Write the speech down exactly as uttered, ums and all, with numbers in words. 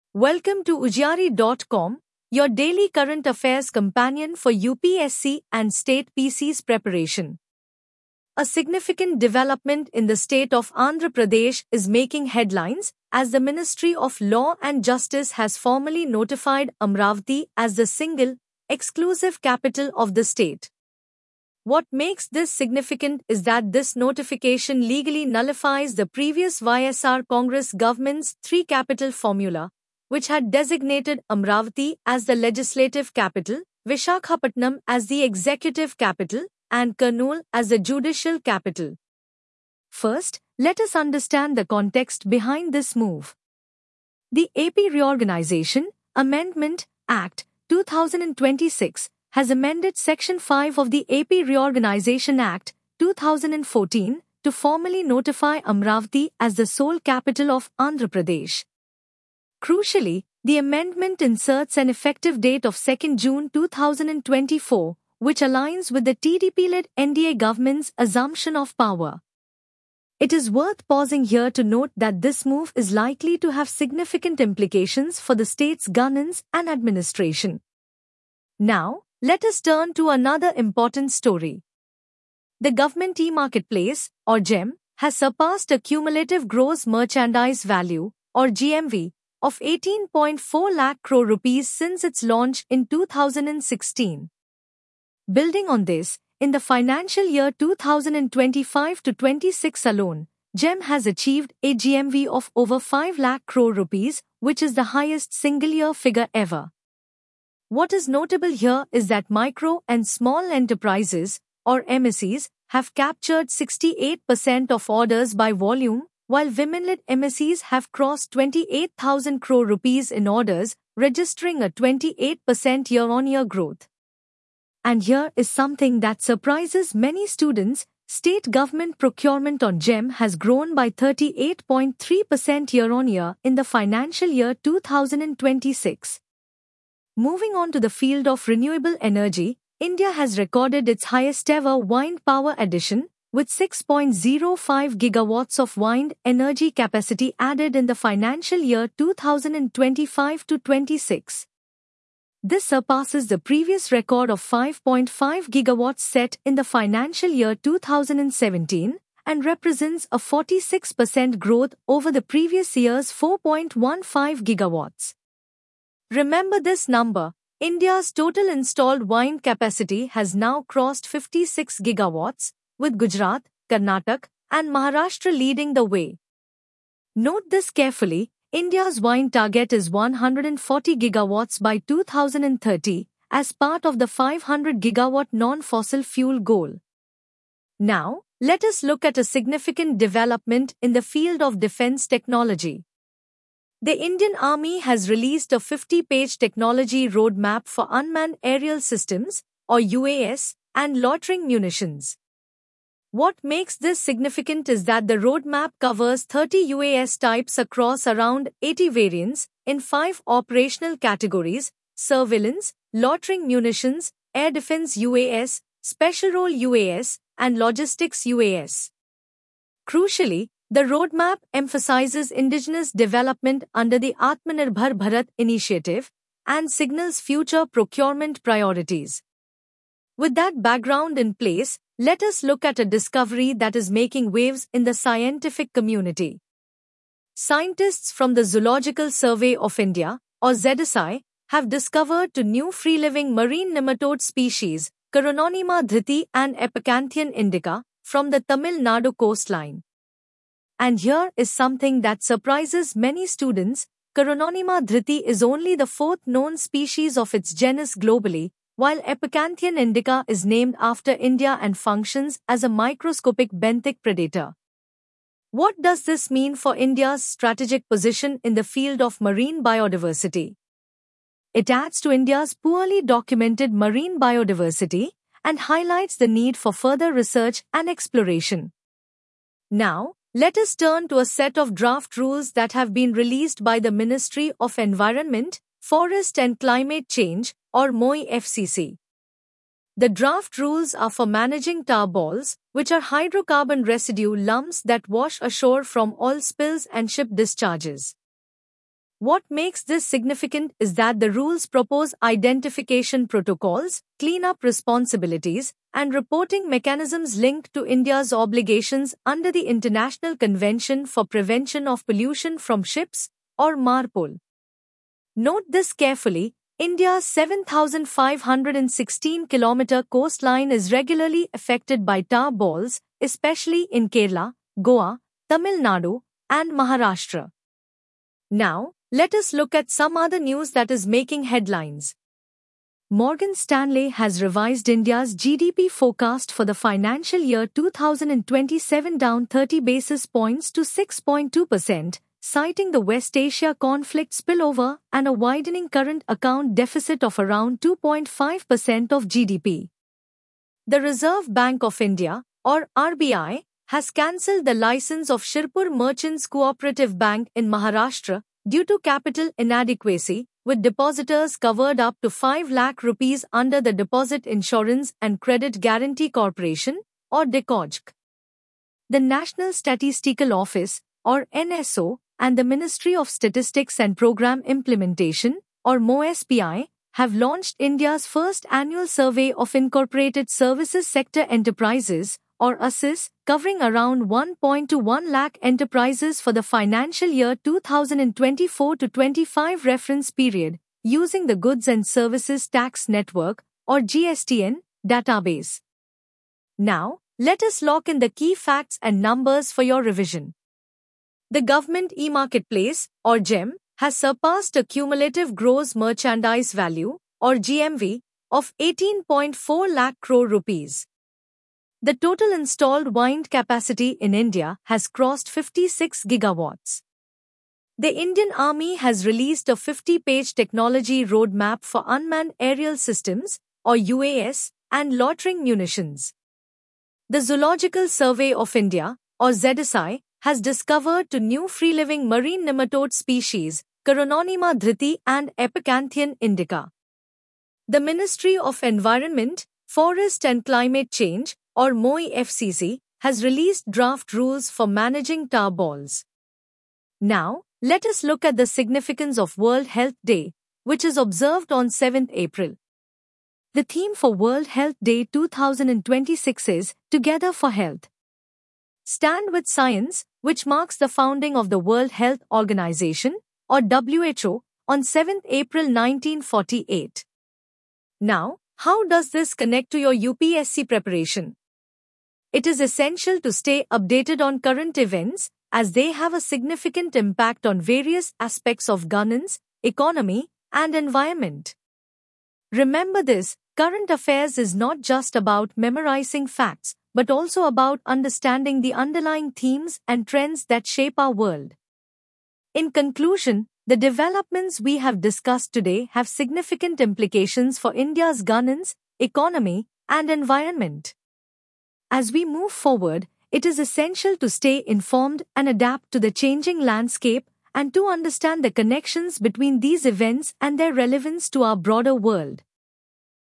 Welcome to Ujari dot com, your daily current affairs companion for U P S C and state P C's preparation. A significant development in the state of Andhra Pradesh is making headlines as the Ministry of Law and Justice has formally notified Amravati as the single, exclusive capital of the state. What makes this significant is that this notification legally nullifies the previous Y S R Congress government's three-capital formula, which had designated Amravati as the legislative capital, Visakhapatnam as the executive capital, and Kurnool as the judicial capital. First, let us understand the context behind this move. The A P Reorganization Amendment Act two thousand twenty-six has amended Section five of the A P Reorganization Act two thousand fourteen to formally notify Amravati as the sole capital of Andhra Pradesh. Crucially, the amendment inserts an effective date of second June two thousand twenty-four, which aligns with the T D P-led N D A government's assumption of power. It is worth pausing here to note that this move is likely to have significant implications for the state's governance and administration. Now, let us turn to another important story. The Government E-Marketplace, or GeM, has surpassed a cumulative gross merchandise value, or G M V, of eighteen point four lakh crore rupees since its launch in two thousand sixteen. Building on this, in the financial year two thousand twenty-five to twenty-six alone, GeM has achieved a G M V of over five lakh crore rupees, which is the highest single-year figure ever. What is notable here is that micro and small enterprises, or M S Es, have captured sixty-eight percent of orders by volume, while women-led M S Es have crossed twenty-eight thousand crore rupees in orders, registering a twenty-eight percent year-on-year growth. And here is something that surprises many students: state government procurement on GeM has grown by thirty-eight point three percent year-on-year in the financial year two thousand twenty-six. Moving on to the field of renewable energy, India has recorded its highest-ever wind power addition, with six point zero five gigawatts of wind energy capacity added in the financial year two thousand twenty-five to twenty-six. This surpasses the previous record of five point five gigawatts set in the financial year two thousand seventeen and represents a forty-six percent growth over the previous year's four point one five gigawatts. Remember this number: India's total installed wind capacity has now crossed fifty-six gigawatts, with Gujarat, Karnataka, and Maharashtra leading the way. Note this carefully: India's wind target is one hundred forty gigawatts by two thousand thirty, as part of the five hundred gigawatt non-fossil fuel goal. Now, let us look at a significant development in the field of defense technology. The Indian Army has released a fifty-page technology roadmap for unmanned aerial systems, or U A S, and loitering munitions. What makes this significant is that the roadmap covers thirty U A S types across around eighty variants, in five operational categories: surveillance, loitering munitions, air defense U A S, special role U A S, and logistics U A S. Crucially, the roadmap emphasizes indigenous development under the Atmanirbhar Bharat initiative and signals future procurement priorities. With that background in place, let us look at a discovery that is making waves in the scientific community. Scientists from the Zoological Survey of India, or Z S I, have discovered two new free-living marine nematode species, Chirononyma dhriti and Epicanthion indica, from the Tamil Nadu coastline. And here is something that surprises many students: Chirononyma dhriti is only the fourth known species of its genus globally, while Epicanthion indica is named after India and functions as a microscopic benthic predator. What does this mean for India's strategic position in the field of marine biodiversity? It adds to India's poorly documented marine biodiversity and highlights the need for further research and exploration. Now, let us turn to a set of draft rules that have been released by the Ministry of Environment, Forest and Climate Change, or M O E F C C. The draft rules are for managing tar balls, which are hydrocarbon residue lumps that wash ashore from oil spills and ship discharges. What makes this significant is that the rules propose identification protocols, cleanup responsibilities, and reporting mechanisms linked to India's obligations under the International Convention for Prevention of Pollution from Ships, or MARPOL. Note this carefully. India's seven thousand five hundred sixteen kilometer coastline is regularly affected by tar balls, especially in Kerala, Goa, Tamil Nadu, and Maharashtra. Now, let us look at some other news that is making headlines. Morgan Stanley has revised India's G D P forecast for the financial year two thousand twenty-seven down thirty basis points to six point two percent, citing the West Asia conflict spillover and a widening current account deficit of around two point five percent of G D P. The Reserve Bank of India, or R B I, has cancelled the license of Shirpur Merchants Cooperative Bank in Maharashtra due to capital inadequacy, with depositors covered up to five lakh rupees under the Deposit Insurance and Credit Guarantee Corporation, or DICOG. The National Statistical Office, or N S O, and the Ministry of Statistics and Program Implementation, or MoSPI, have launched India's first annual survey of incorporated services sector enterprises, or A S I S, covering around one point two one lakh enterprises for the financial year two thousand twenty-four to twenty-five reference period, using the Goods and Services Tax Network, or G S T N, database. Now, let us lock in the key facts and numbers for your revision. The Government E-Marketplace, or G E M, has surpassed a cumulative gross merchandise value, or G M V, of eighteen point four lakh crore rupees. The total installed wind capacity in India has crossed fifty-six gigawatts. The Indian Army has released a fifty-page technology roadmap for unmanned aerial systems, or U A S, and loitering munitions. The Zoological Survey of India, or Z S I, has discovered two new free-living marine nematode species, Chirononyma dhriti and Epicanthion indica. The Ministry of Environment, Forest and Climate Change, or M O E F C C, has released draft rules for managing tar balls. Now, let us look at the significance of World Health Day, which is observed on seventh April. The theme for World Health Day two thousand twenty-six is Together for Health. Stand with Science, which marks the founding of the World Health Organization, or W H O, on seventh April nineteen forty-eight. Now, how does this connect to your U P S C preparation? It is essential to stay updated on current events, as they have a significant impact on various aspects of governance, economy, and environment. Remember this, current affairs is not just about memorizing facts, but also about understanding the underlying themes and trends that shape our world. In conclusion, the developments we have discussed today have significant implications for India's governance, economy, and environment. As we move forward, it is essential to stay informed and adapt to the changing landscape and to understand the connections between these events and their relevance to our broader world.